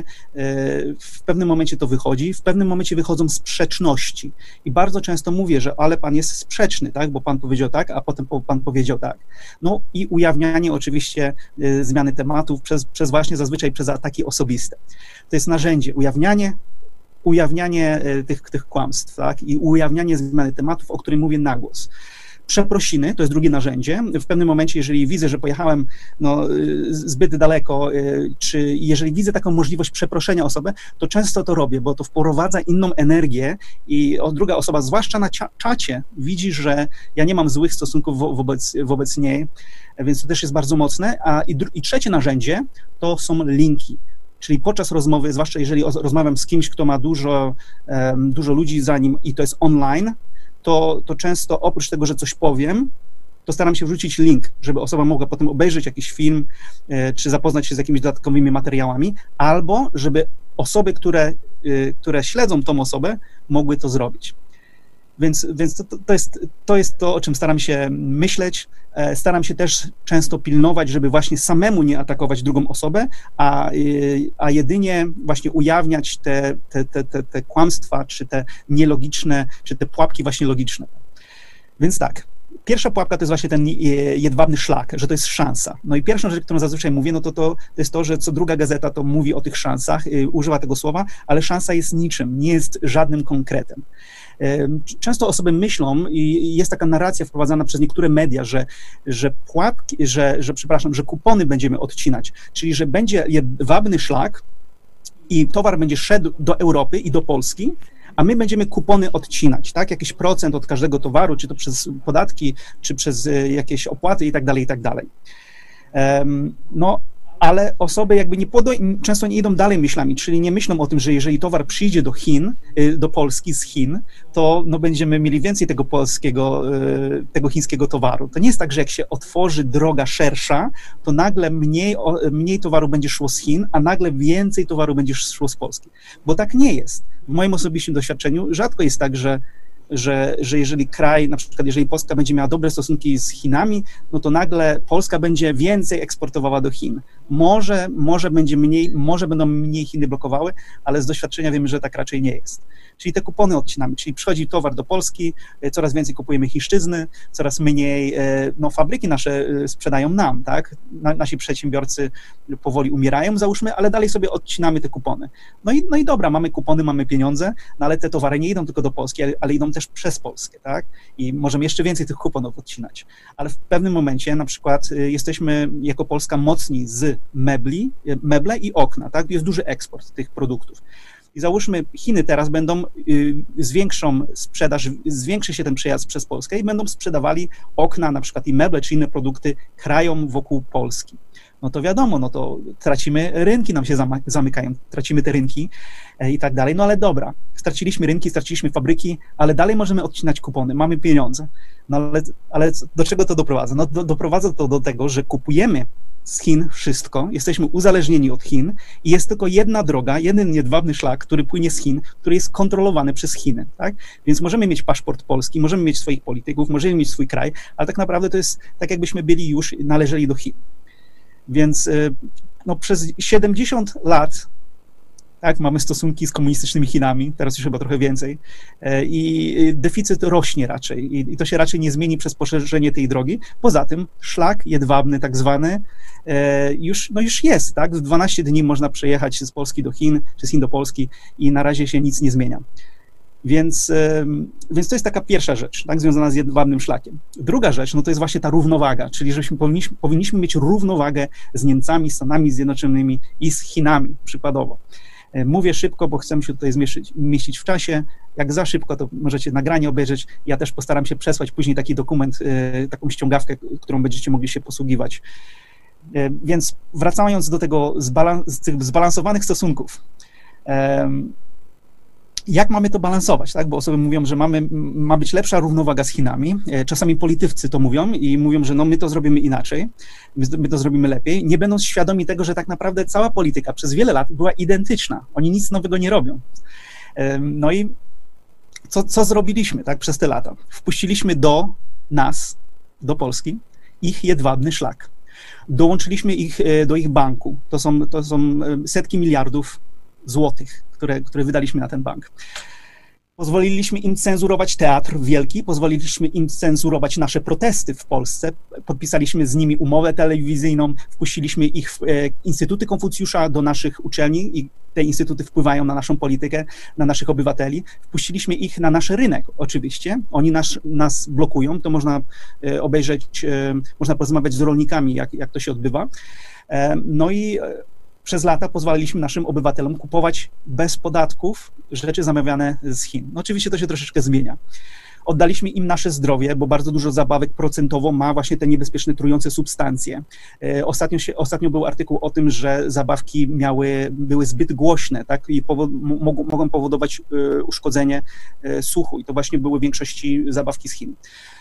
momencie to wychodzi, w pewnym momencie wychodzą sprzeczności i bardzo często mówię, że ale pan jest sprzeczny, tak, bo pan powiedział tak, a potem pan powiedział tak. No i ujawnianie oczywiście zmiany tematów właśnie zazwyczaj przez ataki osobiste. To jest narzędzie, ujawnianie tych kłamstw, tak? I ujawnianie zmiany tematów, o którym mówię na głos. Przeprosiny to jest drugie narzędzie. W pewnym momencie, jeżeli widzę, że pojechałem zbyt daleko, czy jeżeli widzę taką możliwość przeproszenia osoby, to często to robię, bo to wprowadza inną energię i druga osoba, zwłaszcza na czacie, widzi, że ja nie mam złych stosunków wobec niej, więc to też jest bardzo mocne. I trzecie narzędzie to są linki. Czyli podczas rozmowy, zwłaszcza jeżeli rozmawiam z kimś, kto ma dużo ludzi za nim i to jest online, to często oprócz tego, że coś powiem, to staram się wrzucić link, żeby osoba mogła potem obejrzeć jakiś film, czy zapoznać się z jakimiś dodatkowymi materiałami, albo żeby osoby, które śledzą tą osobę, mogły to zrobić. Więc to jest to, o czym staram się myśleć. Staram się też często pilnować, żeby właśnie samemu nie atakować drugą osobę, a jedynie właśnie ujawniać te kłamstwa, czy te nielogiczne, czy te pułapki właśnie logiczne. Więc tak, pierwsza pułapka to jest właśnie ten jedwabny szlak, że to jest szansa. No i pierwszą rzecz, którą zazwyczaj mówię, no to jest to, że co druga gazeta to mówi o tych szansach, używa tego słowa, ale szansa jest niczym, nie jest żadnym konkretem. Często osoby myślą i jest taka narracja wprowadzana przez niektóre media, że pułapki, że kupony będziemy odcinać, czyli że będzie jedwabny szlak i towar będzie szedł do Europy i do Polski, a my będziemy kupony odcinać, tak? Jakiś procent od każdego towaru, czy to przez podatki, czy przez jakieś opłaty i tak dalej, i tak dalej. No, ale osoby jakby często nie idą dalej myślami, czyli nie myślą o tym, że jeżeli towar przyjdzie do Chin, do Polski z Chin, to no będziemy mieli więcej tego chińskiego towaru. To nie jest tak, że jak się otworzy droga szersza, to nagle mniej towaru będzie szło z Chin, a nagle więcej towaru będzie szło z Polski. Bo tak nie jest. W moim osobistym doświadczeniu rzadko jest tak, że jeżeli kraj, na przykład jeżeli Polska będzie miała dobre stosunki z Chinami, no to nagle Polska będzie więcej eksportowała do Chin. Może będzie mniej, może będą mniej Chiny blokowały, ale z doświadczenia wiemy, że tak raczej nie jest. Czyli te kupony odcinamy, czyli przychodzi towar do Polski, coraz więcej kupujemy chińszczyzny, coraz mniej, no fabryki nasze sprzedają nam, tak? Nasi przedsiębiorcy powoli umierają, załóżmy, ale dalej sobie odcinamy te kupony. No i dobra, mamy kupony, mamy pieniądze, no ale te towary nie idą tylko do Polski, ale idą też przez Polskę, tak? I możemy jeszcze więcej tych kuponów odcinać. Ale w pewnym momencie na przykład jesteśmy jako Polska mocni z meble i okna, tak? Jest duży eksport tych produktów. I załóżmy, Chiny teraz zwiększą sprzedaż, zwiększy się ten przejazd przez Polskę i będą sprzedawali okna, na przykład i meble, czy inne produkty krajom wokół Polski. No to wiadomo, no to tracimy, rynki nam się zamykają, tracimy te rynki i tak dalej. No ale dobra, straciliśmy rynki, straciliśmy fabryki, ale dalej możemy odcinać kupony, mamy pieniądze. No ale do czego to doprowadza? No doprowadza to do tego, że kupujemy z Chin wszystko, jesteśmy uzależnieni od Chin i jest tylko jedna droga, jeden jedwabny szlak, który płynie z Chin, który jest kontrolowany przez Chiny, tak? Więc możemy mieć paszport polski, możemy mieć swoich polityków, możemy mieć swój kraj, ale tak naprawdę to jest tak, jakbyśmy należeli do Chin. Więc no, przez 70 lat tak, mamy stosunki z komunistycznymi Chinami, teraz już chyba trochę więcej, i deficyt rośnie raczej i to się raczej nie zmieni przez poszerzenie tej drogi. Poza tym szlak jedwabny tak zwany już jest, tak? W 12 dni można przejechać z Polski do Chin, czy z Chin do Polski i na razie się nic nie zmienia. Więc to jest taka pierwsza rzecz, tak, związana z jedwabnym szlakiem. Druga rzecz, no to jest właśnie ta równowaga, czyli żeśmy powinniśmy mieć równowagę z Niemcami, Stanami Zjednoczonymi i z Chinami, przykładowo. Mówię szybko, bo chcę się tutaj mieścić w czasie. Jak za szybko, to możecie nagranie obejrzeć. Ja też postaram się przesłać później taki dokument, taką ściągawkę, którą będziecie mogli się posługiwać. Więc wracając do tych zbalansowanych stosunków, jak mamy to balansować, tak? Bo osoby mówią, że ma być lepsza równowaga z Chinami. Czasami politycy to mówią i mówią, że no my to zrobimy inaczej, my to zrobimy lepiej, nie będąc świadomi tego, że tak naprawdę cała polityka przez wiele lat była identyczna. Oni nic nowego nie robią. No i co zrobiliśmy, tak, przez te lata? Wpuściliśmy do Polski, ich jedwabny szlak. Dołączyliśmy ich do ich banku. To są setki miliardów złotych, które wydaliśmy na ten bank. Pozwoliliśmy im cenzurować teatr wielki, pozwoliliśmy im cenzurować nasze protesty w Polsce, podpisaliśmy z nimi umowę telewizyjną, wpuściliśmy ich w Instytuty Konfucjusza do naszych uczelni i te instytuty wpływają na naszą politykę, na naszych obywateli. Wpuściliśmy ich na nasz rynek, oczywiście. Oni nas blokują, to można obejrzeć, można porozmawiać z rolnikami, jak to się odbywa. No i przez lata pozwalaliśmy naszym obywatelom kupować bez podatków rzeczy zamawiane z Chin. No oczywiście to się troszeczkę zmienia. Oddaliśmy im nasze zdrowie, bo bardzo dużo zabawek procentowo ma właśnie te niebezpieczne, trujące substancje. Ostatnio był artykuł o tym, że zabawki były zbyt głośne, tak, i mogą powodować uszkodzenie słuchu i to właśnie były w większości zabawki z Chin.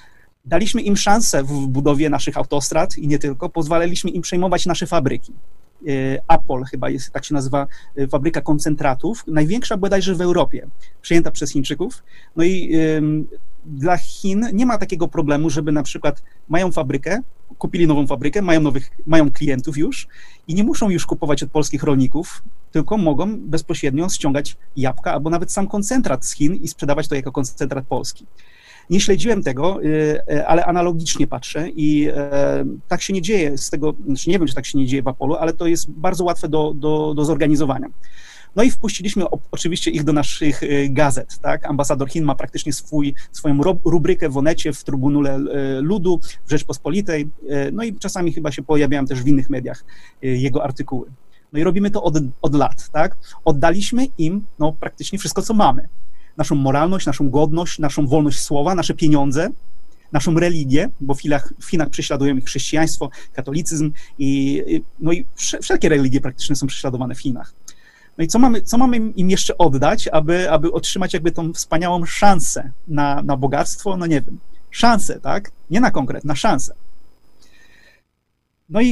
Daliśmy im szansę w budowie naszych autostrad i nie tylko, pozwalaliśmy im przejmować nasze fabryki. Apol chyba jest, tak się nazywa, fabryka koncentratów, największa bodajże w Europie, przejęta przez Chińczyków. No i dla Chin nie ma takiego problemu, żeby na przykład mają fabrykę, kupili nową fabrykę, mają klientów już i nie muszą już kupować od polskich rolników, tylko mogą bezpośrednio ściągać jabłka albo nawet sam koncentrat z Chin i sprzedawać to jako koncentrat polski. Nie śledziłem tego, ale analogicznie patrzę i tak się nie dzieje z tego, znaczy nie wiem, czy tak się nie dzieje w Apolu, ale to jest bardzo łatwe do zorganizowania. No i wpuściliśmy oczywiście ich do naszych gazet, tak? Ambasador Chin ma praktycznie swoją rubrykę w Onecie, w Trybunale Ludu, w Rzeczpospolitej, no i czasami chyba się pojawiają też w innych mediach jego artykuły. No i robimy to od lat, tak? Oddaliśmy im no, praktycznie wszystko, co mamy. Naszą moralność, naszą godność, naszą wolność słowa, nasze pieniądze, naszą religię, bo w Chinach prześladują ich chrześcijaństwo, katolicyzm no i wszelkie religie praktycznie są prześladowane w Chinach. No i co mamy im jeszcze oddać, aby otrzymać jakby tą wspaniałą szansę na bogactwo? No nie wiem, szansę, tak? Nie na konkret, na szansę. No i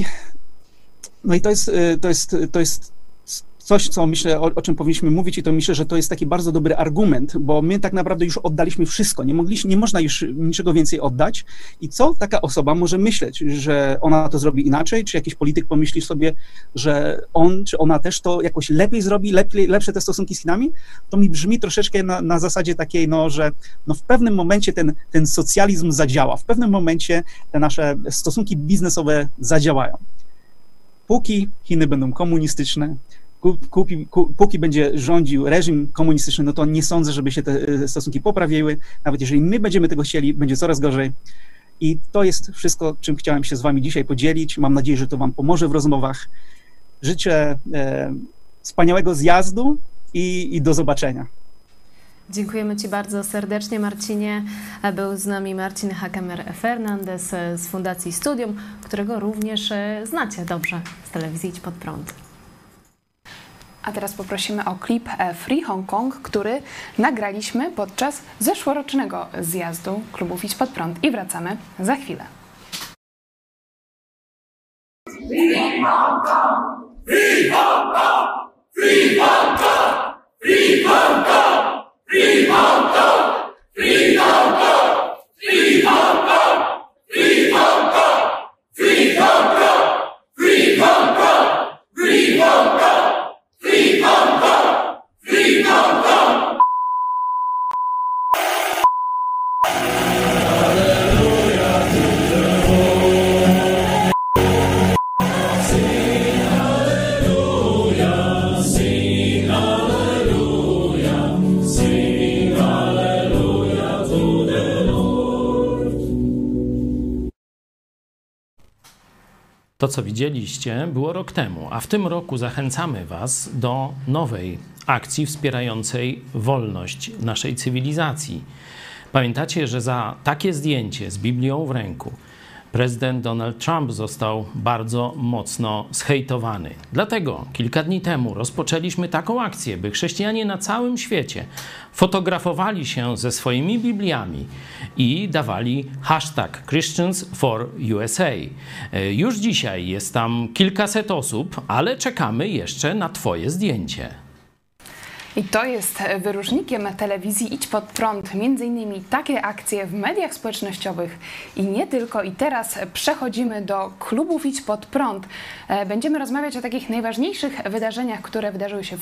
to jest coś, co myślę, o czym powinniśmy mówić i to myślę, że to jest taki bardzo dobry argument, bo my tak naprawdę już oddaliśmy wszystko, nie można już niczego więcej oddać i co taka osoba może myśleć, że ona to zrobi inaczej, czy jakiś polityk pomyśli sobie, że on czy ona też to jakoś lepiej zrobi, lepsze te stosunki z Chinami, to mi brzmi troszeczkę na zasadzie takiej, no, że no w pewnym momencie ten socjalizm zadziała, w pewnym momencie te nasze stosunki biznesowe zadziałają. Póki Chiny będą komunistyczne, póki będzie rządził reżim komunistyczny, no to nie sądzę, żeby się te stosunki poprawiły. Nawet jeżeli my będziemy tego chcieli, będzie coraz gorzej. I to jest wszystko, czym chciałem się z wami dzisiaj podzielić. Mam nadzieję, że to wam pomoże w rozmowach. Życzę wspaniałego zjazdu i do zobaczenia. Dziękujemy ci bardzo serdecznie, Marcinie. Był z nami Marcin Hakemer-Fernandez z Fundacji Studium, którego również znacie dobrze z telewizji Idź Pod Prąd. A teraz poprosimy o klip Free Hong Kong, który nagraliśmy podczas zeszłorocznego zjazdu klubów Idź Pod Prąd i wracamy za chwilę. Free Hong Kong! Free Hong Kong! Free Hong Kong! Free Hong Kong! Free Hong Kong! Free Hong Kong! Free Hong Kong! Free Hong Kong! Free Hong Kong! Free Hong Kong! Free Hong Kong! Free Hong Kong! Free Hong Kong! To, co widzieliście, było rok temu, a w tym roku zachęcamy Was do nowej akcji wspierającej wolność naszej cywilizacji. Pamiętacie, że za takie zdjęcie z Biblią w ręku prezydent Donald Trump został bardzo mocno zhejtowany. Dlatego kilka dni temu rozpoczęliśmy taką akcję, by chrześcijanie na całym świecie fotografowali się ze swoimi Bibliami i dawali hashtag Christians for USA. Już dzisiaj jest tam kilkaset osób, ale czekamy jeszcze na Twoje zdjęcie. I to jest wyróżnikiem telewizji Idź Pod Prąd, między innymi takie akcje w mediach społecznościowych i nie tylko. I teraz przechodzimy do klubów Idź Pod Prąd. Będziemy rozmawiać o takich najważniejszych wydarzeniach, które wydarzyły się